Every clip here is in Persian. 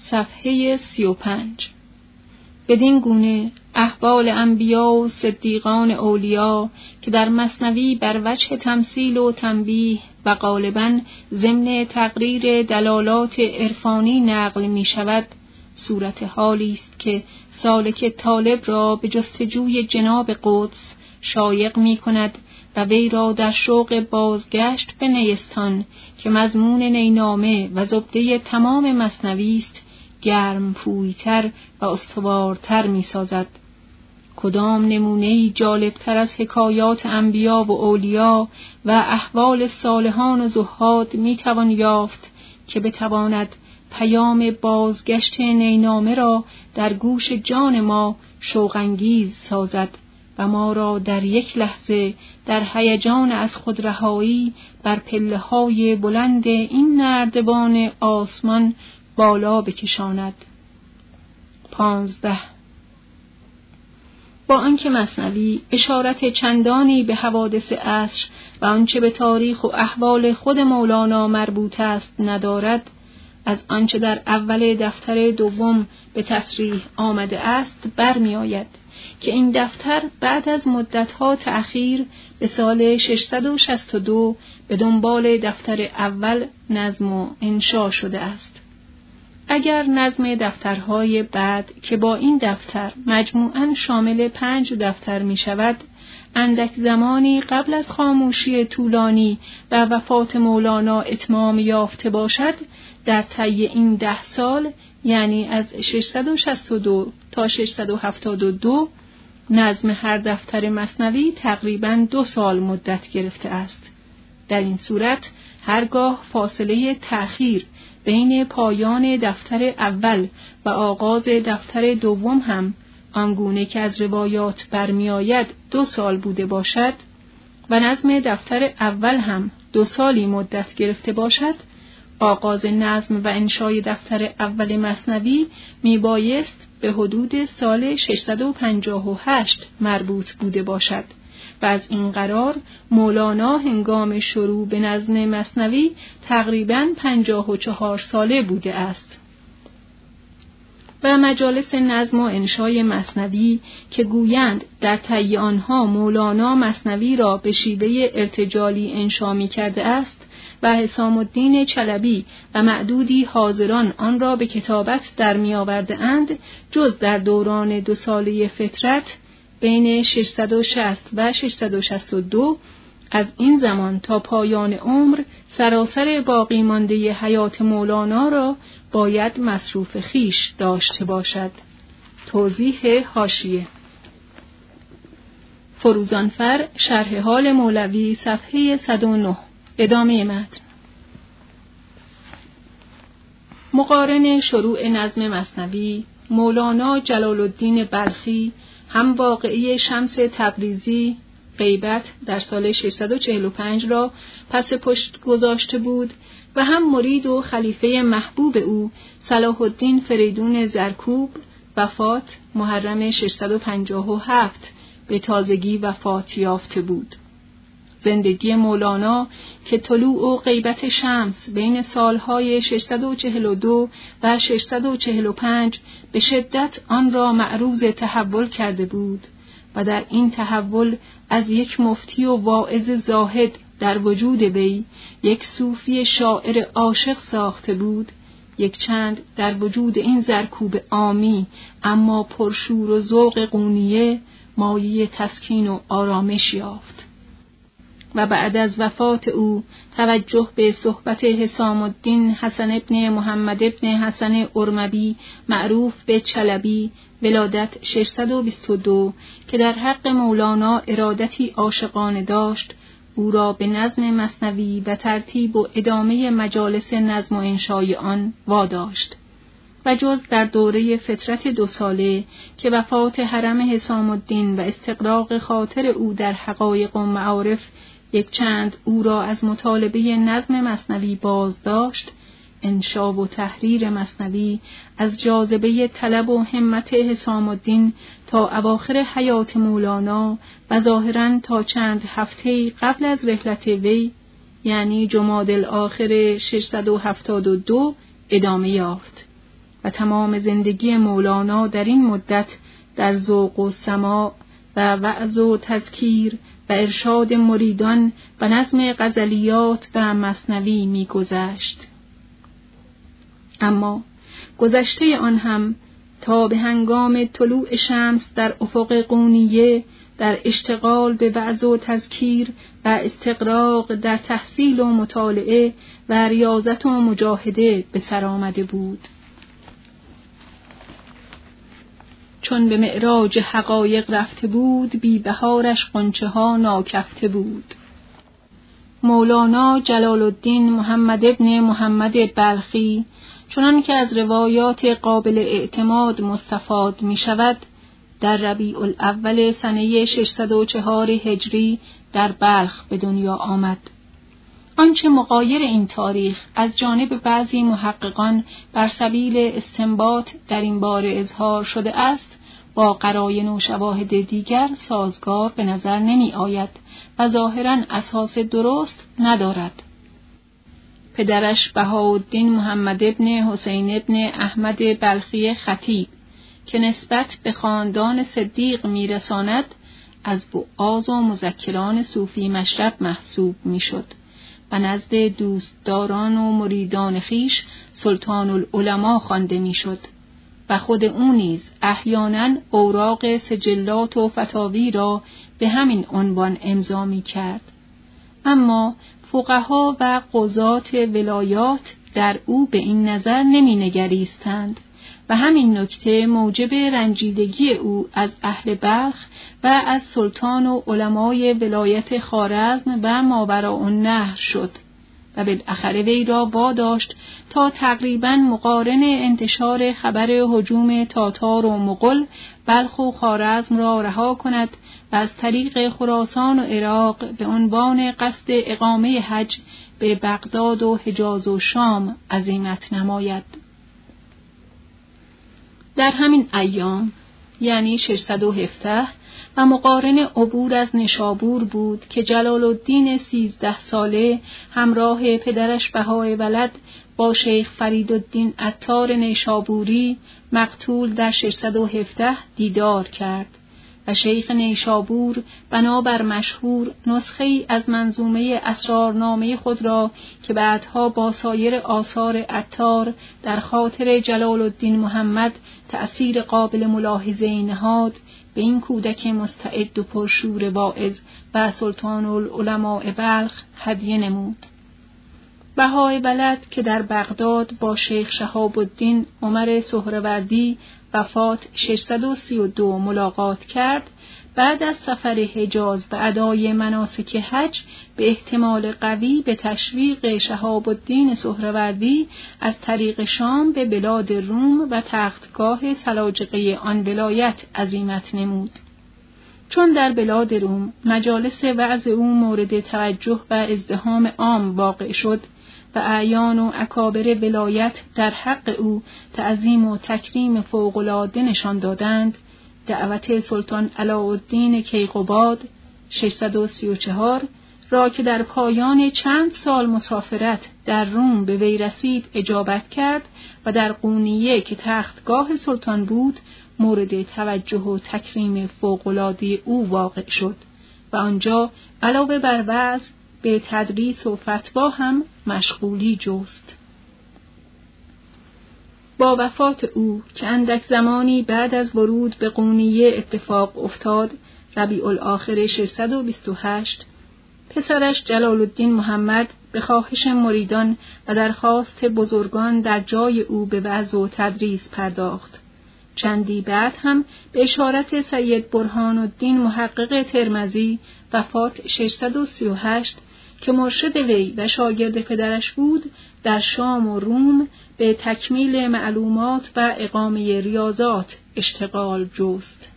صفحه 35. بدین گونه احوال انبیا و صدیقان اولیا که در مثنوی بر وجه تمثیل و تنبیه و غالباً ضمن تقریر دلالات عرفانی نقل می شود، صورت حالی است که سالک طالب را به جستجوی جناب قدس شایق می کند و وی را در شوق بازگشت به نیستان که مضمون نینامه و زبده تمام مثنوی است گرم پویتر و استوارتر می سازد. کدام نمونه‌ای جالبتر از حکایات انبیا و اولیا و احوال صالحان و زهاد می توان یافت که بتواند پیام بازگشت نینامه را در گوش جان ما شوق‌انگیز سازد و ما را در یک لحظه در هیجان از خود رهایی بر پله‌های بلند این نردبان آسمان بالا بکشاند. 15. با آنکه مثنوی اشارت چندانی به حوادث عصر و آنچه به تاریخ و احوال خود مولانا مربوط است ندارد، از آنچه در اول دفتر دوم به تصریح آمده است برمی آید که این دفتر بعد از مدتها تأخیر به سال 662 به دنبال دفتر اول نظم و انشا شده است. اگر نظم دفترهای بعد که با این دفتر مجموعاً شامل 5 دفتر می شود، اندک زمانی قبل از خاموشی طولانی و وفات مولانا اتمام یافته باشد، در طی این 10 سال یعنی از 662 تا 672 نظم هر دفتر مثنوی تقریباً 2 سال مدت گرفته است. در این صورت هرگاه فاصله تأخیر بین پایان دفتر اول و آغاز دفتر دوم هم آنگونه که از روایات برمی آید 2 سال بوده باشد و نظم دفتر اول هم 2 سالی مدت گرفته باشد، آغاز نظم و انشای دفتر اول مثنوی می بایست به حدود سال 658 مربوط بوده باشد و از این قرار مولانا هنگام شروع به نظم مثنوی تقریباً 54 ساله بوده است. و مجالس نظم و انشای مثنوی که گویند در طی آنها مولانا مثنوی را به شیوه ارتجالی انشا می کرده است و حسام الدین چلبی و معدودی حاضران آن را به کتابت در می آورده اند، جز در دوران 2 ساله فترت بین 660 و 662 از این زمان تا پایان عمر سراسر باقی مانده حیات مولانا را باید مصروف خیش داشته باشد. توضیح حاشیه. فروزانفر شرح حال مولوی صفحه 109. ادامه متن. مقارن شروع نظم مثنوی، مولانا جلال الدین بلخی هم واقعی شمس تبریزی غیبت در سال 645 را پس پشت گذاشته بود و هم مرید و خلیفه محبوب او صلاح الدین فریدون زرکوب وفات محرم 657 به تازگی وفات یافته بود. زندگی مولانا که طلوع و غیبت شمس بین سالهای 642 و 645 به شدت آن را معروض تحول کرده بود و در این تحول از یک مفتی و واعظ زاهد در وجود وی یک صوفی شاعر عاشق ساخته بود، یک چند در وجود این زرکوب عامی اما پرشور و ذوق قونیه مایه تسکین و آرامش یافت. و بعد از وفات او توجه به صحبت حسام الدین حسن ابن محمد ابن حسن ارمبی معروف به چلبی ولادت 622 که در حق مولانا ارادتی عاشقانه داشت، او را به نظم مثنوی و ترتیب و ادامه مجالس نظم و انشای آن واداشت. و جز در دوره فترت 2 ساله که وفات حرم حسام الدین و استغراق خاطر او در حقایق و معارف یک چند او را از مطالبه نظم مثنوی باز داشت، انشا و تحریر مثنوی از جاذبه طلب و همت حسام الدین تا اواخر حیات مولانا و ظاهراً تا چند هفته قبل از رحلت وی یعنی جمادی الاخر 672 ادامه یافت. و تمام زندگی مولانا در این مدت در ذوق و سماع و وعظ و تذکیر و ارشاد مریدان و نظم غزلیات و مثنوی می‌گذشت. اما گذشته آن هم تا به هنگام طلوع شمس در افق قونیه در اشتغال به وعظ و تذکیر و استقراق در تحصیل و مطالعه و ریاضت و مجاهده به سر آمده بود. چون به معراج حقایق رفته بود، بی بهارش غنچه ها ناکفته بود. مولانا جلال الدین محمد ابن محمد بلخی، چنان که از روایات قابل اعتماد مستفاد می شود، در ربیع الاول سنه 604 هجری در بلخ به دنیا آمد. آنچه مغایر این تاریخ از جانب بعضی محققان بر سبیل استنباط در این باره اظهار شده است، با قرائن و شواهد دیگر سازگار به نظر نمی آید و ظاهراً اساس درست ندارد. پدرش بهاءالدین محمد ابن حسین ابن احمد بلخی خطیب که نسبت به خاندان صدیق میرساند، از وعاظ و مذکران صوفی مشرب محسوب میشد و نزد دوستداران و مریدان خیش سلطان العلماء خوانده میشد و خود او نیز احیانا اوراق سجلات و فتاوی را به همین عنوان امضا می‌کرد. اما فقها و قضات ولایات در او به این نظر نمی‌نگریستند و همین نکته موجب رنجیدگی او از اهل بلخ و از سلطان و علمای ولایت خوارزم و ماوراءالنهر شد و بالاخره وی را واداشت تا تقریباً مقارن انتشار خبر هجوم تاتار و مغول بلخ و خوارزم را رها کند و از طریق خراسان و عراق به عنوان قصد اقامه حج به بغداد و حجاز و شام عزیمت نماید. در همین ایام یعنی 617 و مقارن عبور از نشابور بود که جلال الدین 13 ساله همراه پدرش بهای ولد با شیخ فریدالدین عطار نیشابوری مقتول در 617 دیدار کرد و شیخ نیشابور بنابر مشهور نسخه‌ای از منظومه اسرارنامه خود را که بعدها با سایر آثار عطار در خاطر جلال الدین محمد تأثیر قابل ملاحظه‌ای نهاد، به این کودک مستعد و پرشور واعظ و سلطان العلماء بلخ هدیه نمود. بهای ولد که در بغداد با شیخ شهاب الدین عمر سهروردی وفات 632 ملاقات کرد، بعد از سفر حجاز و ادای مناسک حج به احتمال قوی به تشویق شهاب الدین سهروردی از طریق شام به بلاد روم و تختگاه سلاجقه آن ولایت عزیمت نمود. چون در بلاد روم مجالس وعظ او مورد توجه و ازدحام عام واقع شد و اعیان و اکابر ولایت در حق او تعظیم و تکریم فوق‌العاده نشان دادند، دعوت سلطان علاءالدین کیقباد 634 را که در پایان چند سال مسافرت در روم به وی رسید اجابت کرد و در قونیه که تختگاه سلطان بود مورد توجه و تکریم فوق‌العاده او واقع شد و آنجا علاوه بر وعظ به تدریس و فتوا هم مشغولی جست. با وفات او که اندک زمانی بعد از ورود به قونیه اتفاق افتاد، ربیع الاخر 628، پسرش جلال الدین محمد به خواهش مریدان و درخواست بزرگان در جای او به وعظ و تدریس پرداخت. چندی بعد هم به اشارت سید برهان الدین محقق ترمذی وفات 638 که مرشد وی و شاگرد پدرش بود، در شام و روم به تکمیل معلومات و اقامه ریاضات اشتغال جست.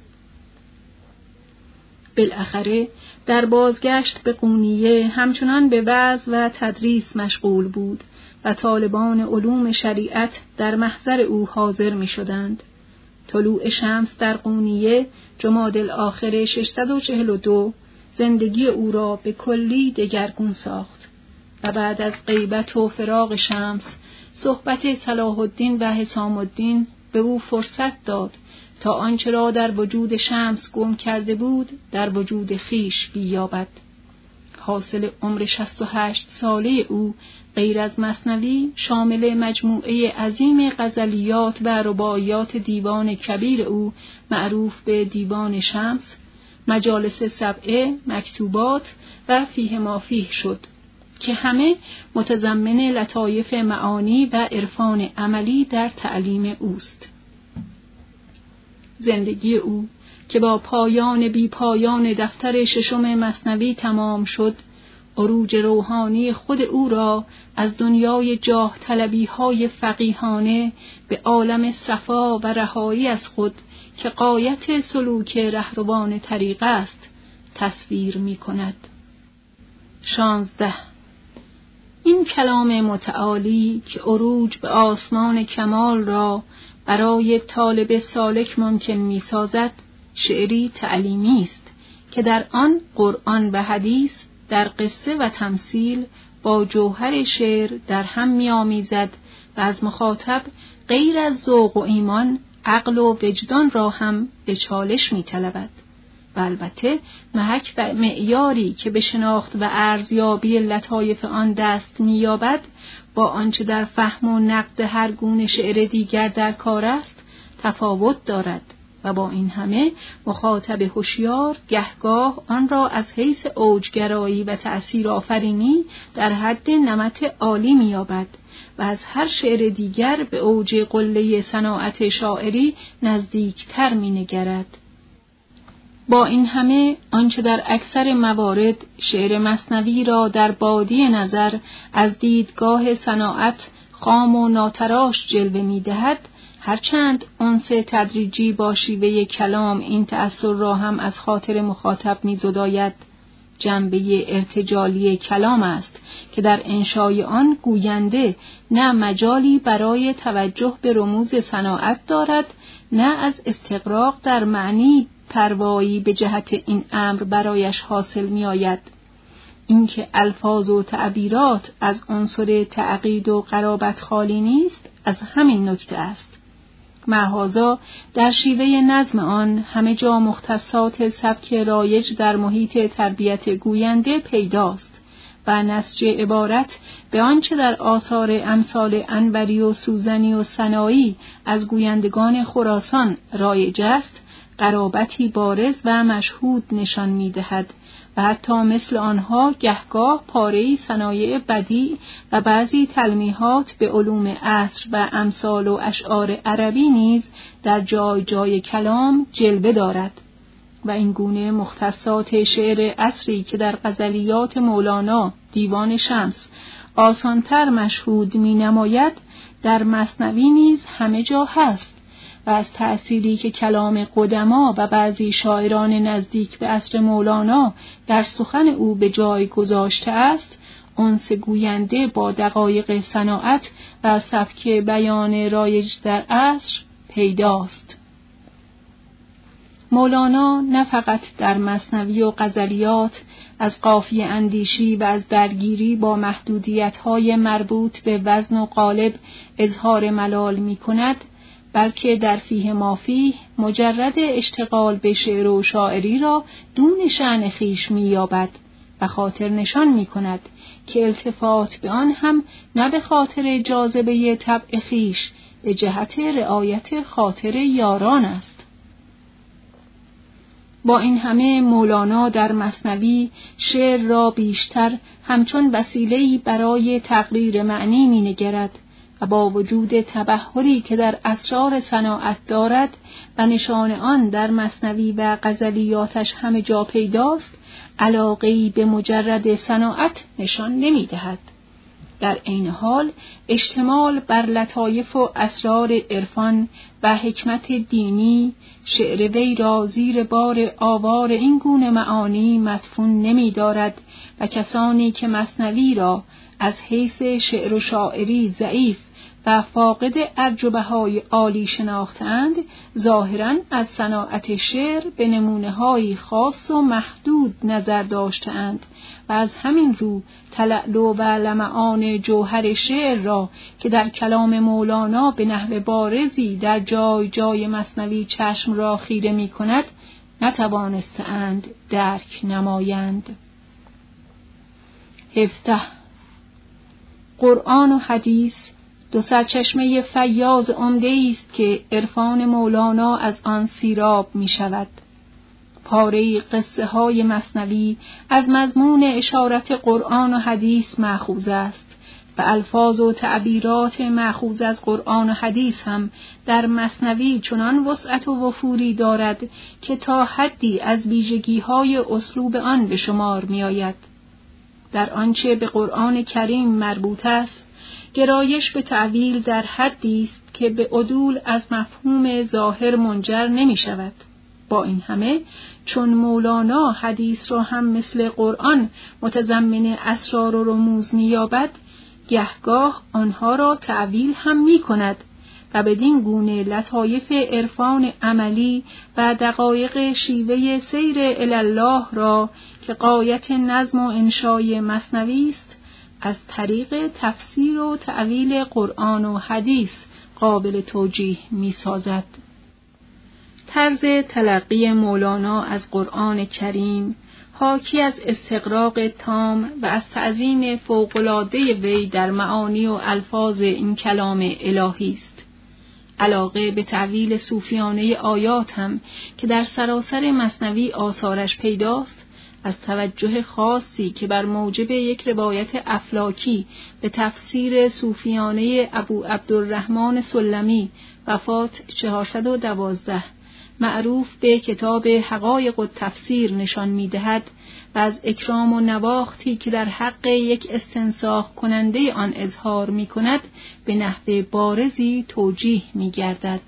بالاخره در بازگشت به قونیه همچنان به وعظ و تدریس مشغول بود و طالبان علوم شریعت در محضر او حاضر می شدند. طلوع شمس در قونیه جمادی الاخر 642 زندگی او را به کلی دگرگون ساخت. و بعد از غیبت و فراق شمس صحبت صلاح الدین و حسام الدین به او فرصت داد تا آنچه را در وجود شمس گم کرده بود در وجود خیش بیابد. حاصل عمر 68 ساله او غیر از مثنوی شامل مجموعه عظیم غزلیات و رباعیات دیوان کبیر او معروف به دیوان شمس، مجالس سبعه، مکتوبات و فیه ما فیه شد که همه متضمن لطایف معانی و عرفان عملی در تعلیم اوست. زندگی او که با پایان بی پایان دفتر ششم مثنوی تمام شد، عروج روحانی خود او را از دنیای جاه طلبی های فقیهانه به عالم صفا و رهایی از خود که غایت سلوک رهروان طریق است تصویر می کند. 16. این کلام متعالی که عروج به آسمان کمال را برای طالب سالک ممکن می سازد، شعری تعلیمی است که در آن قرآن و حدیث در قصه و تمثیل با جوهر شعر در هم می آمیزد و از مخاطب غیر از ذوق و ایمان عقل و وجدان را هم به چالش می طلبد و البته محک و معیاری که به شناخت و ارزیابی لطایف آن دست می یابد با آنچه در فهم و نقد هر گونه شعر دیگر در کار است تفاوت دارد و با این همه مخاطب هوشیار گهگاه آن را از حیث اوجگرایی و تأثیر آفرینی در حد نمط عالی می یابد و از هر شعر دیگر به اوج قله صناعت شاعری نزدیکتر می نگرد. با این همه آنچه در اکثر موارد شعر مثنوی را در بادی نظر از دیدگاه صناعت خام و ناتراش جلوه می دهد، هرچند انس تدریجی با شیوه کلام این تأثیر را هم از خاطر مخاطب می زداید، جنبه ارتجالی کلام است که در انشای آن گوینده نه مجالی برای توجه به رموز صناعت دارد، نه از استغراق در معنی پروایی به جهت این امر برایش حاصل می آید. اینکه الفاظ و تعبیرات از عنصر تعقید و قرابت خالی نیست از همین نکته است. معهازا در شیوه نظم آن همه جا مختصات سبک رایج در محیط تربیت گوینده پیداست و نسج عبارت به آنچه در آثار امثال انوری و سوزنی و سنایی از گویندگان خراسان رایج است، قرابتی بارز و مشهود نشان می دهد و حتی مثل آنها گهگاه پاره‌ای صنایع بدیع و بعضی تلمیحات به علوم عصر و امثال و اشعار عربی نیز در جای جای کلام جلوه دارد و این گونه مختصات شعر عصری که در غزلیات مولانا دیوان شمس آسانتر مشهود می نماید در مثنوی نیز همه جا هست و از تأثیری که کلام قدما و بعضی شاعران نزدیک به عصر مولانا در سخن او به جای گذاشته است، انس گوینده با دقایق صناعت و سبک بیان رایج در عصر پیداست. مولانا نه فقط در مثنوی و غزلیات از قافیه اندیشی و از درگیری با محدودیت‌های مربوط به وزن و قالب اظهار ملال می‌کند، بلکه در فیه ما فیه مجرد اشتغال به شعر و شاعری را دون شأن خویش می‌یابد و خاطر نشان می‌کند که التفات به آن هم نه به خاطر جاذبه طبع خویش به جهت رعایت خاطر یاران است. با این همه مولانا در مثنوی شعر را بیشتر همچون وسیله‌ای برای تقریر معنی می‌نگرد و با وجود تبحری که در اسرار صناعت دارد و نشان آن در مثنوی و غزلیاتش همه جا پیداست، علاقه‌ای به مجرد صناعت نشان نمی‌دهد. در عین حال اشتمال بر لطایف و اسرار عرفان و حکمت دینی شعر وی را زیر بار آوار این گونه معانی مدفون نمی دارد و کسانی که مثنوی را از حیث شعر و شاعری ضعیف و فاقد ارج و بهای عالی شناختند، ظاهراً از صناعت شعر به نمونه‌های خاص و محدود نظر داشتند و از همین رو تلألؤ و لمعان جوهر شعر را که در کلام مولانا به نحو بارزی در جای جای مثنوی چشم را خیره می کند نتوانستند درک نمایند. 17. قرآن و حدیث دو سرچشمه فیاض عمده‌ای است که عرفان مولانا از آن سیراب می شود. پاره قصه های مثنوی از مضمون اشارت قرآن و حدیث مأخوذ است و الفاظ و تعبیرات مأخوذ از قرآن و حدیث هم در مثنوی چنان وسعت و وفوری دارد که تا حدی از ویژگی‌های اسلوب آن به شمار می آید. در آنچه به قرآن کریم مربوط است، گرایش به تعویل در حدی است که به عدول از مفهوم ظاهر منجر نمی شود. با این همه چون مولانا حدیث را هم مثل قرآن متضمن اسرار و رموز می یابد، گهگاه آنها را تعویل هم می کند و بدین گونه لطایف عرفان عملی و دقایق شیوه سیر الله را که غایت نظم و انشای مثنوی است، از طریق تفسیر و تعویل قرآن و حدیث قابل توجیه می سازد. طرز تلقی مولانا از قرآن کریم حاکی از استغراق تام و از تعظیم فوق‌العاده وی در معانی و الفاظ این کلام الهی است. علاقه به تعویل صوفیانه آیات هم که در سراسر مثنوی آثارش پیداست، از توجه خاصی که بر موجب یک روایت افلاکی به تفسیر صوفیانه ابو عبدالرحمن سلمی وفات 412 معروف به کتاب حقایق التفسیر نشان می‌دهد و از اکرام و نواختی که در حق یک استنساخ کننده آن اظهار می‌کند به نحو بارزی توجیه می‌گردد.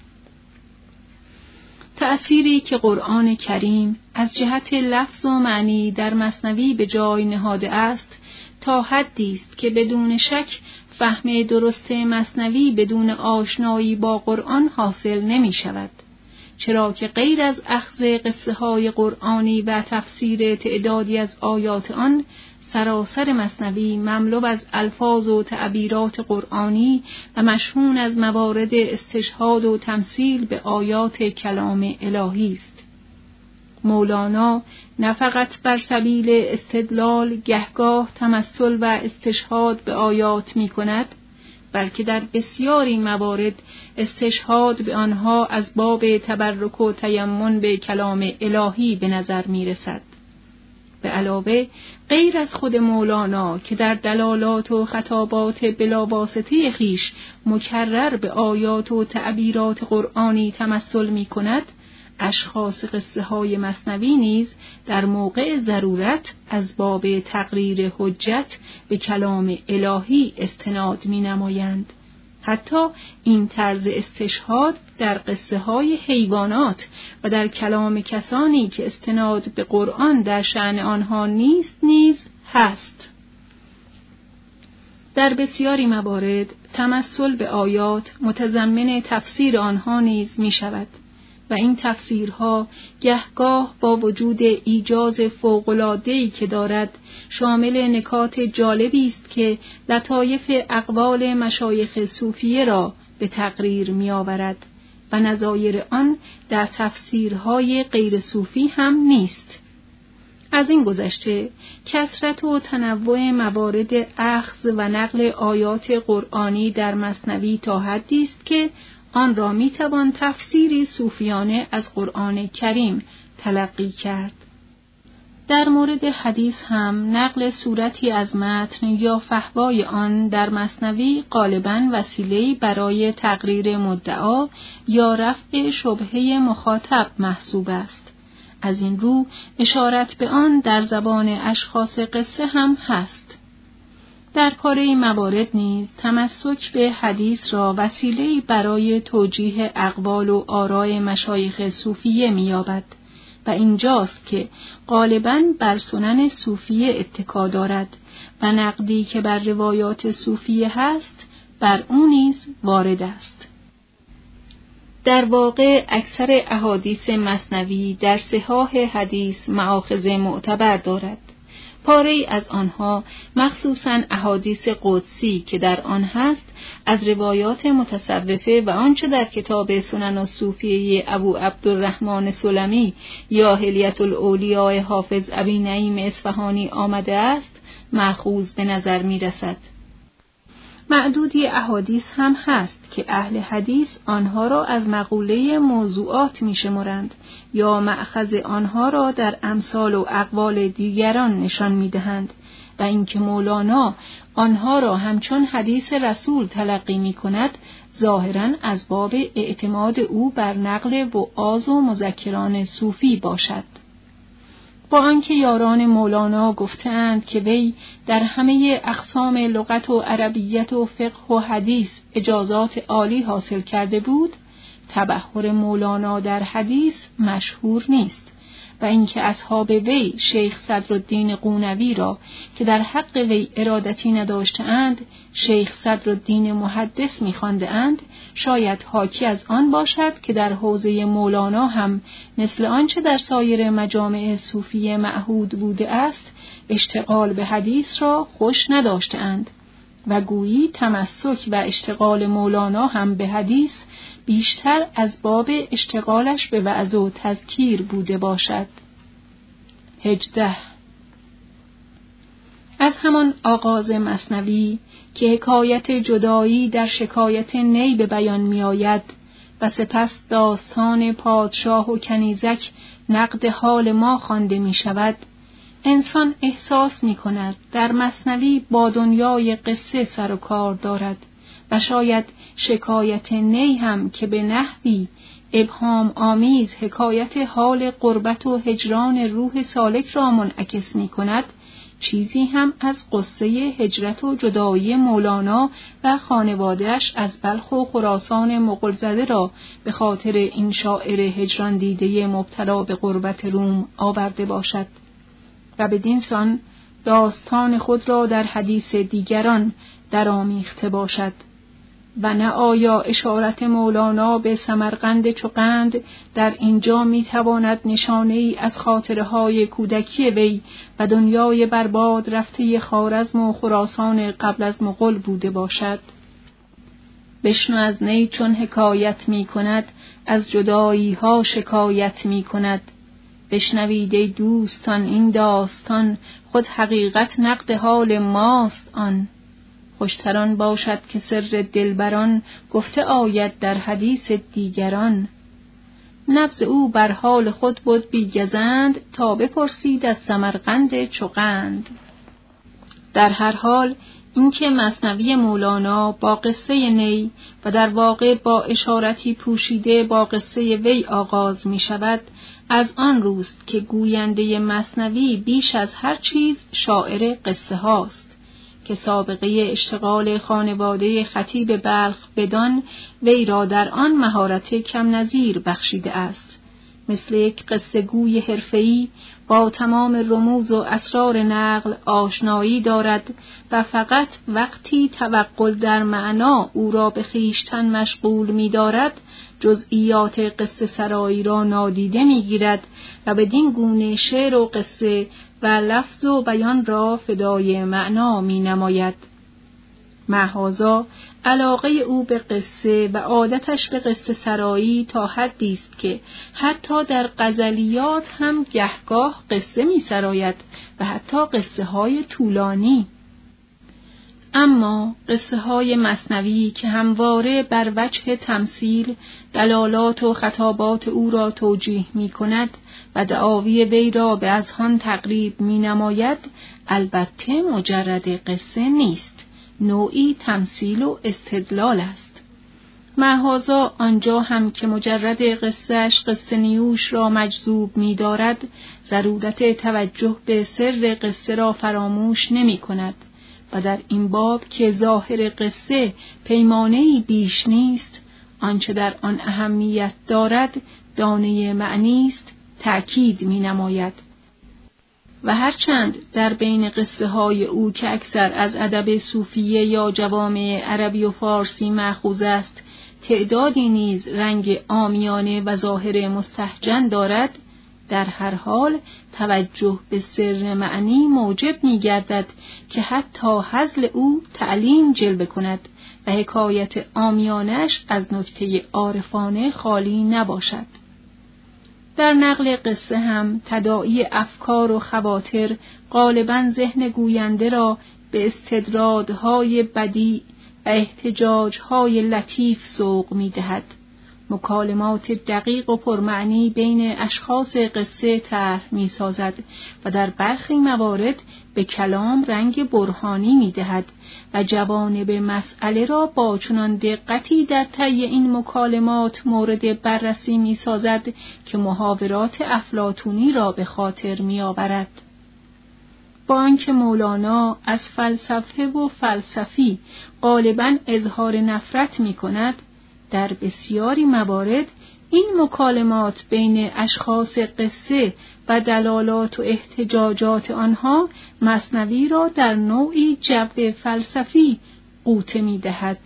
تأثیری که قرآن کریم از جهت لفظ و معنی در مثنوی به جای نهاده است تا حدی است که بدون شک فهم درست مثنوی بدون آشنایی با قرآن حاصل نمی شود، چرا که غیر از اخذ قصه های قرآنی و تفسیر تعدادی از آیات آن، سراسر مثنوی مملو از الفاظ و تعبیرات قرآنی و مشحون از موارد استشهاد و تمثیل به آیات کلام الهی است. مولانا نه فقط بر سبیل استدلال گهگاه تمثل و استشهاد به آیات می کند، بلکه در بسیاری موارد استشهاد به آنها از باب تبرک و تیمن به کلام الهی به نظر می رسد. به علاوه غیر از خود مولانا که در دلالات و خطابات بلاواسطه خویش مکرر به آیات و تعبیرات قرآنی تمثل می کند، اشخاص قصه های مثنوی نیز در موقع ضرورت از باب تقریر حجت به کلام الهی استناد می نمایند. حتی این طرز استشهاد در قصه های حیوانات و در کلام کسانی که استناد به قرآن در شأن آنها نیست نیز هست. در بسیاری موارد تمثل به آیات متضمن تفسیر آنها نیز می شود و این تفسیرها گهگاه با وجود ایجاز فوق‌العاده‌ای که دارد، شامل نکات جالبی است که لطایف اقوال مشایخ صوفیه را به تقریر می آورد و نظایر آن در تفسیرهای غیر صوفی هم نیست. از این گذشته کثرت و تنوع موارد اخذ و نقل آیات قرآنی در مثنوی تا حدی است که آن را می توان تفسیری صوفیانه از قرآن کریم تلقی کرد. در مورد حدیث هم نقل صورتی از متن یا فحوای آن در مثنوی غالباً وسیله‌ای برای تقریر مدعا یا رفع شبهه مخاطب محسوب است. از این رو اشارت به آن در زبان اشخاص قصه هم هست. در پاره موارد نیز تمسک به حدیث را وسیله‌ای برای توجیه اقوال و آراء مشایخ صوفیه می‌یابد و اینجاست که غالباً بر سنن صوفیه اتکا دارد و نقدی که بر روایات صوفیه هست بر او نیز وارد است. در واقع اکثر احادیث مثنوی در صحاح حدیث مآخذ معتبر دارد. پاره‌ای از آنها مخصوصاً احادیث قدسی که در آن هست از روایات متصوفه و آنچه در کتاب سنن الصوفیه ابو عبدالرحمن سلمی یا حلیة الاولیاء حافظ ابی نعیم اصفهانی آمده است مأخوذ به نظر می رسد. معدودی احادیث هم هست که اهل حدیث آنها را از مقوله موضوعات می شمارند یا مأخذ آنها را در امثال و اقوال دیگران نشان می دهند و اینکه مولانا آنها را همچون حدیث رسول تلقی می کند ظاهراً از باب اعتماد او بر نقل وعاظ و مذکران صوفی باشد. با آنکه یاران مولانا گفتند که وی در همه اقسام لغت و عربیت و فقه و حدیث اجازات عالی حاصل کرده بود، تبحر مولانا در حدیث مشهور نیست و اینکه اصحاب وی شیخ صدرالدین قونوی را که در حق وی ارادتی نداشتند شیخ صدرالدین محدث می‌خواندند شاید حاکی از آن باشد که در حوزه مولانا هم مثل آنچه در سایر مجامع صوفی معهود بوده است اشتغال به حدیث را خوش نداشتند و گویی تمسک و اشتغال مولانا هم به حدیث بیشتر از باب اشتغالش به وعظ و تذکیر بوده باشد. 18. از همان آغاز مثنوی که حکایت جدایی در شکایت نی به بیان می آید و سپس داستان پادشاه و کنیزک نقد حال ما خوانده می شود، انسان احساس می کند در مثنوی با دنیای قصه سر و کار دارد و شاید شکایت نی هم که به نحوی ابهام آمیز حکایت حال غربت و هجران روح سالک را منعکس می کند، چیزی هم از قصه هجرت و جدایی مولانا و خانواده‌اش از بلخ و خراسان مغولزاده را به خاطر این شاعر هجران دیده مبتلا به غربت روم آورده باشد و بدین سان داستان خود را در حدیث دیگران درآمیخته باشد. و نه آیا اشارت مولانا به سمرقند چوقند در اینجا میتواند نشانه ای از خاطره های کودکی وی و دنیای برباد رفته خوارزم و خراسان قبل از مغول بوده باشد؟ بشنو از نی چون حکایت می کند، از جدایی ها شکایت می کند. بشنوید ای دوستان این داستان، خود حقیقت نقد حال ماست آن. خوشتران باشد که سر دلبران، گفته آید در حدیث دیگران. نبض او بر حال خود بود بیگزند، تا بپرسید از سمرقند چوقند. در هر حال اینکه مثنوی مولانا با قصه نی و در واقع با اشارتی پوشیده با قصه وی آغاز می شود، از آن روست که گوینده مثنوی بیش از هر چیز شاعر قصه هاست که سابقه اشتغال خانواده خطیب بلخ بدان وی را در آن مهارت کم نظیر بخشیده است. مثل یک قصه گوی حرفه‌ای با تمام رموز و اسرار نقل آشنایی دارد و فقط وقتی توقل در معنا او را به خویشتن مشغول می دارد جزئیات قصه سرایی را نادیده می گیرد و بدین گونه شعر و قصه و لفظ و بیان را فدای معنا می نماید. محاذا علاقه او به قصه و عادتش به قصه سرایی تا حدی است که حتی در غزلیات هم گهگاه قصه می سراید و حتی قصه های طولانی. اما قصه های مثنوی که همواره بر وجه تمثیل دلالات و خطابات او را توجیه می کند و دعاوی وی را به اذهان تقریب می نماید، البته مجرد قصه نیست، نوعی تمثیل و استدلال است. محاذا آنجا هم که مجرد قصهش قصه نیوش را مجذوب می دارد، ضرورت توجه به سر قصه را فراموش نمی کند و در این باب که ظاهر قصه پیمانه‌ای بیش نیست، آنچه در آن اهمیت دارد دانه معنی است، تأکید می نماید. و هرچند در بین قصه های او که اکثر از ادب صوفیه یا جوامع عربی و فارسی مأخوذ است، تعدادی نیز رنگ عامیانه و ظاهر مستهجن دارد، در هر حال توجه به سر معنی موجب می‌گردد که حتی هزل او تعلیم جلوه کند و حکایت عامیانش از نکته عارفانه خالی نباشد. در نقل قصه هم تداعی افکار و خواطر غالباً ذهن گوینده را به استدرادهای بدیع و احتجاجهای لطیف سوق می‌دهد. مکالمات دقیق و پرمعنی بین اشخاص قصه طرح می‌سازد و در برخی موارد به کلام رنگ برهانی می‌دهد و جوانب مسئله را با چنان دقتی در طی این مکالمات مورد بررسی می‌سازد که محاورات افلاطونی را به خاطر می‌آورد. با آنکه مولانا از فلسفه و فلسفی غالباً اظهار نفرت می‌کند، در بسیاری موارد این مکالمات بین اشخاص قصه و دلالات و احتجاجات آنها مثنوی را در نوعی جو فلسفی غوطه می‌دهد.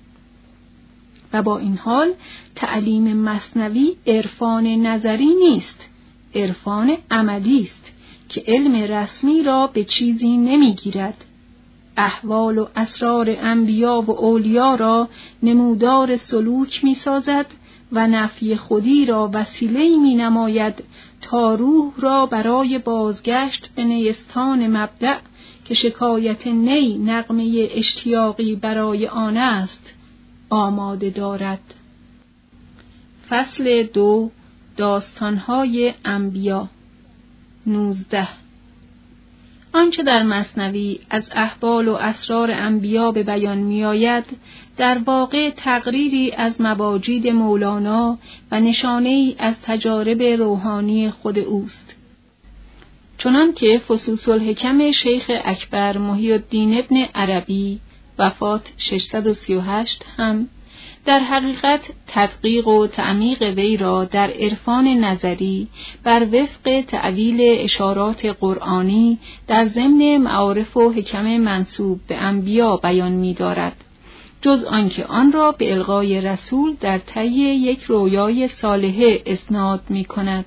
و با این حال تعلیم مثنوی عرفان نظری نیست، عرفان عملی است که علم رسمی را به چیزی نمی‌گیرد. احوال و اسرار انبیا و اولیا را نمودار سلوک می سازد و نفی خودی را وسیله‌ای می نماید تا روح را برای بازگشت به نیستان مبدأ که شکایت نی نغمه اشتیاقی برای آن است آماده دارد. فصل 2 داستان‌های انبیا 19. آنچه در مثنوی از احوال و اسرار انبیا به بیان می آید، در واقع تقریری از مواجید مولانا و نشانه‌ای از تجارب روحانی خود اوست. چنان که فصوص الحکم شیخ اکبر محی الدین ابن عربی وفات 638 هم در حقیقت تدقیق و تعمیق وی را در عرفان نظری بر وفق تأویل اشارات قرآنی در ضمن معارف و حکم منسوب به انبیا بیان می دارد، جز آنکه آن را به القای رسول در طی یک رویای صالحه اسناد می کند.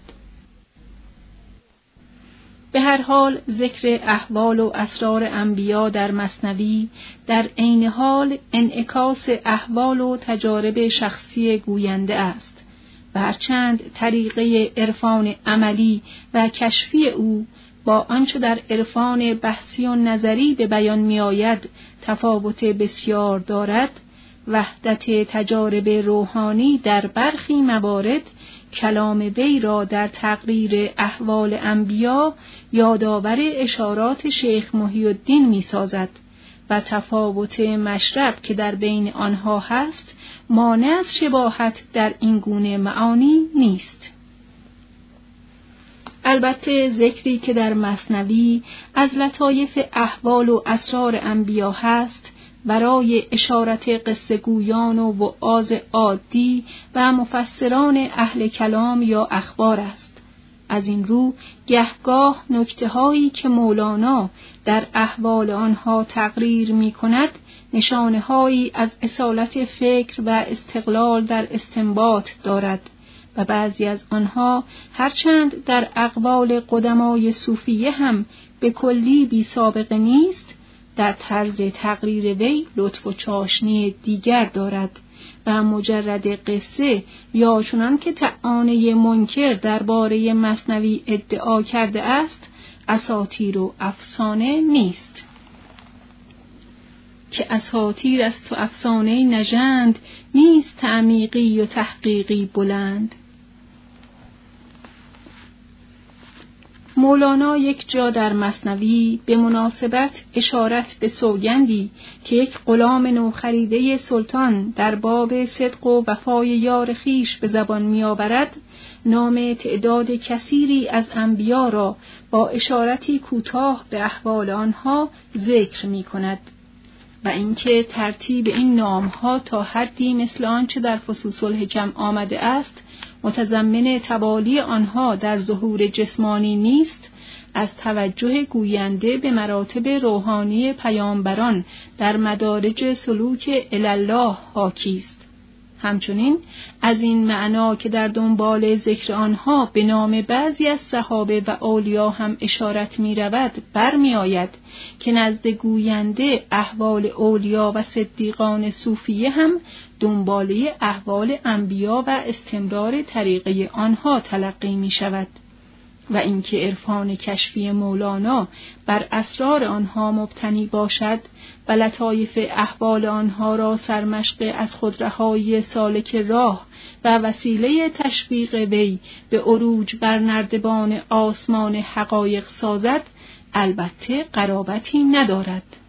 به هر حال ذکر احوال و اسرار انبیا در مثنوی در عین حال انعکاس احوال و تجارب شخصی گوینده است و هرچند طریقه عرفان عملی و کشفی او با آنچه در عرفان بحثی و نظری به بیان می آید تفاوت بسیار دارد، وحدت تجارب روحانی در برخی موارد کلام وی را در تقریر احوال انبیا یادآور اشارات شیخ محی الدین می سازد و تفاوت مشرب که در بین آنها هست مانع از شباهت در این گونه معانی نیست. البته ذکری که در مثنوی از لطایف احوال و اسرار انبیا هست برای اشارت قصه گویان و وعاظ عادی و مفسران اهل کلام یا اخبار است. از این رو گهگاه نکته‌هایی که مولانا در احوال آنها تقریر می‌کند نشانه‌هایی از اصالت فکر و استقلال در استنباط دارد و بعضی از آنها هرچند در اقوال قدمای صوفیه هم به کلی بی سابقه نیست، در طرز تقریر وی لطف و چاشنی دیگر دارد و مجرد قصه یا چنان که طعانه منکر درباره مثنوی ادعا کرده است اساطیر و افسانه نیست. که اساطیر است و افسانه نژند، نیست تعمیقی و تحقیقی بلند. مولانا یک جا در مثنوی به مناسبت اشارت به سوگندی که یک غلام نوخریده سلطان در باب صدق و وفای یار خویش به زبان می آورد، نام تعداد کثیری از انبیا را با اشارتی کوتاه به احوال آنها ذکر می کند و اینکه ترتیب این نامها تا حدی مثل آنچه در فصوص الحکم آمده است متضمن توالی آنها در ظهور جسمانی نیست، از توجه گوینده به مراتب روحانی پیامبران در مدارج سلوک الله حاکی است. همچنین از این معنا که در دنبال ذکر آنها به نام بعضی از صحابه و اولیا هم اشارت می رود برمی آید که نزد گوینده احوال اولیا و صدیقان صوفیه هم دنباله احوال انبیا و استمرار طریقه آنها تلقی می شود و اینکه عرفان کشفی مولانا بر اسرار آنها مبتنی باشد و لطایف احوال آنها را سرمشق از خودرهایی سالک راه و وسیله تشویق وی به عروج بر نردبان آسمان حقایق سازد، البته قرابتی ندارد.